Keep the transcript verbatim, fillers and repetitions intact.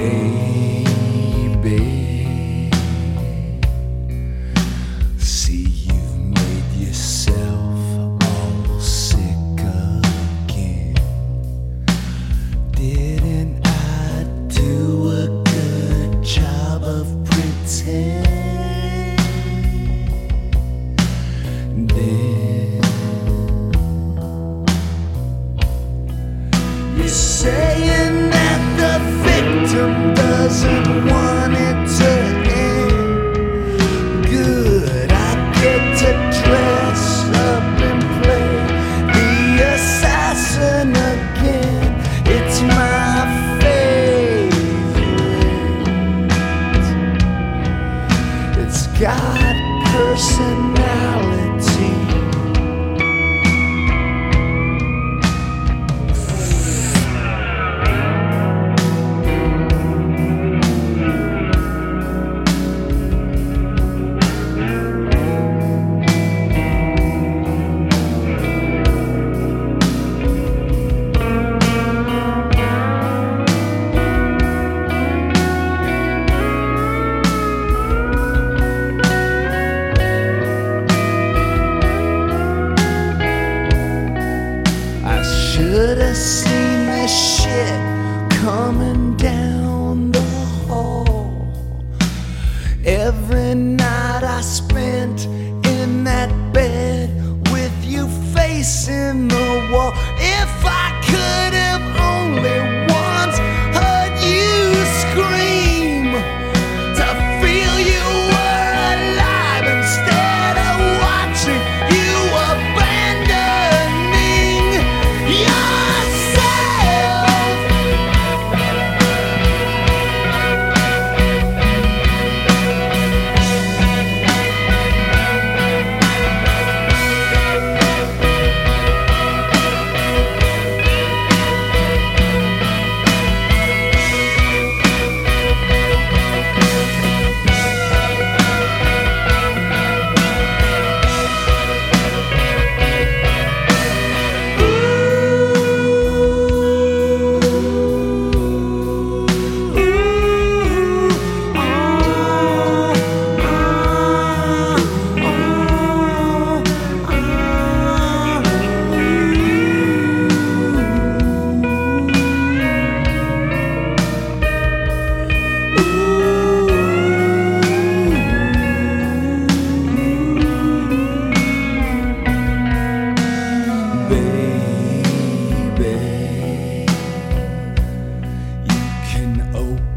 baby. See, you've made yourself all sick again. Didn't I do a good job of pretending? You're saying that the victim doesn't want it to end. Good, I get to dress up and play the assassin again. It's my favorite. It's got personality. Should have seen this shit coming down the hall. Every night I spent in that bed with you facing the wall. If I could have only once heard you scream, to feel you were alive instead of watching you abandoning yourself. Baby, you can open